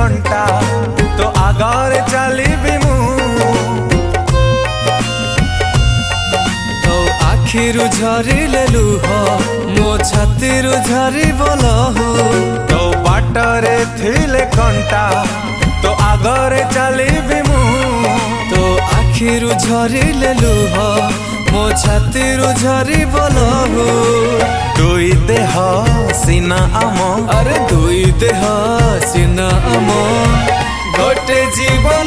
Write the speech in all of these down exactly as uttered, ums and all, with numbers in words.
कंटा तो आगार चलिबी मु तो आखिरु झरिले लुह मो छातीरु झरिब लहू तो बाटरे थिले कंटा तो आगार चलिबी मु तो आखिरु झरिले लुह मो छातीरु झरिब लहू दुई देह सीना आम अरे दुई देह सीना आम गोटे जीवन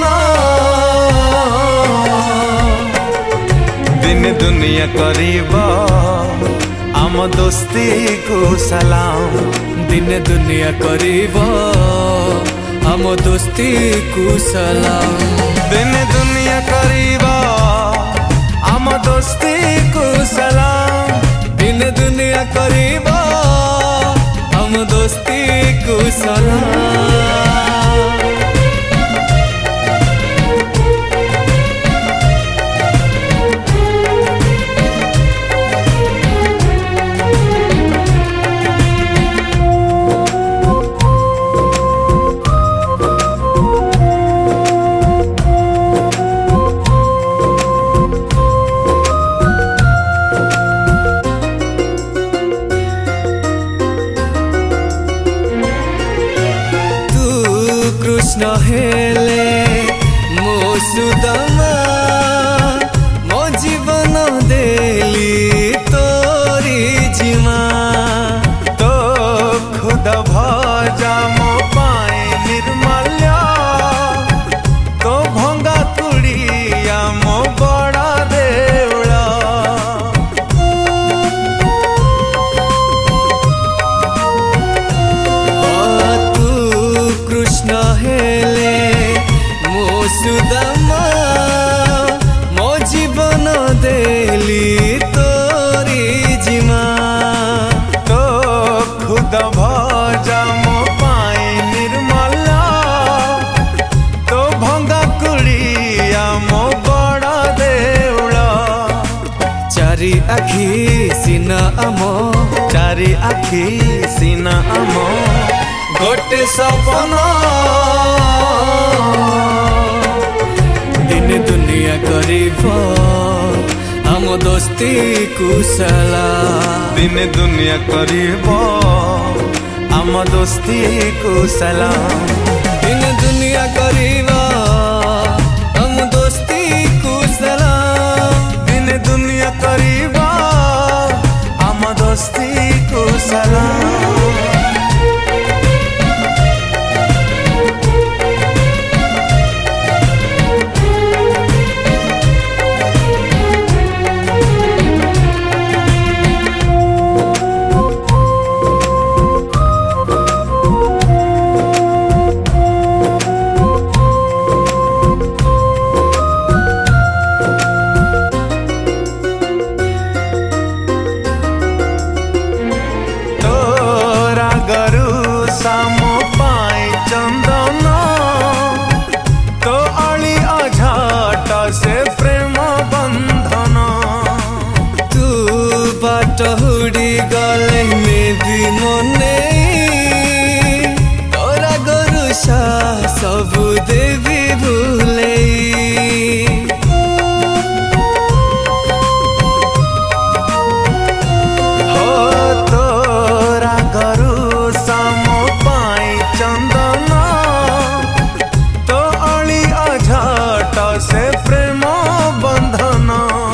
दिन दुनिया करीब आम दोस्ती को सलाम दिन दुनिया करीब आम दोस्ती को सलाम दिन दुनिया करीब आम दोस्ती को सलाम दिन दुनिया करीब आम दोस्ती को सलाम कृष्ण हेले मो सुदामा मो जीवन देली तोरी जिमा तो खुद भजा मो पाए निर्मल्या तो भंगा तुड़िया मो बड़ा देवड़ा तू कृष्ण हेले मो सुदामा मो जीवन देली तोरी जिमा तो खुद भजा मो पाए निर्मला तो भंगा कुड़िया मो बड़ा देवड़ा चारि आखि सीना आम चारि आखि सीना आम गोटे सपना दिन दुनिया करीब आम दोस्ती कुशला दिन दुनिया करीब आम दोस्ती को सलाम दिन दुनिया करीब आम दोस्ती कुशला दिन दुनिया करीब आम दोस्ती को सलाम टहुड़ी गले में भी मने तोरा गरु सा सब देवी भूले हो तोरा गरु सामो पाई चंदन तो अली अझाट से प्रेम बंधन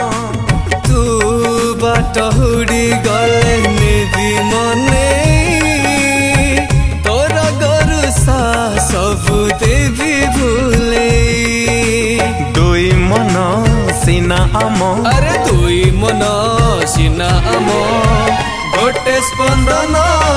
टहुड़ी गले में भी मने तोरा गरु सा सब देवी भूले दुई मन सीना आम अरे दुई मन सीना आम गोटे स्पंदन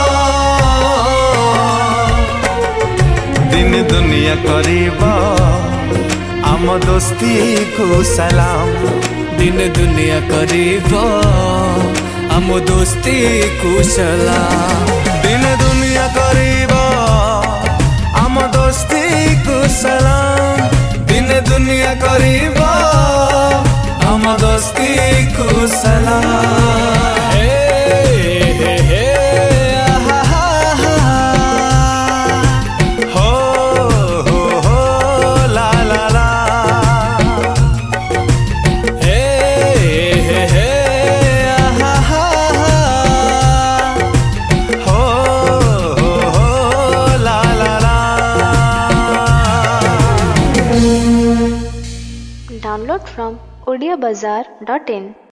दिन दुनिया करीब आम दोस्ती को सलाम दिन दुनिया करीब आम दोस्ती कुशला दिन दुनिया करीब आम दोस्ती को सलाम दिन दुनिया करीब आम दोस्ती कुशला हो कोडिया बाजार डॉट इन।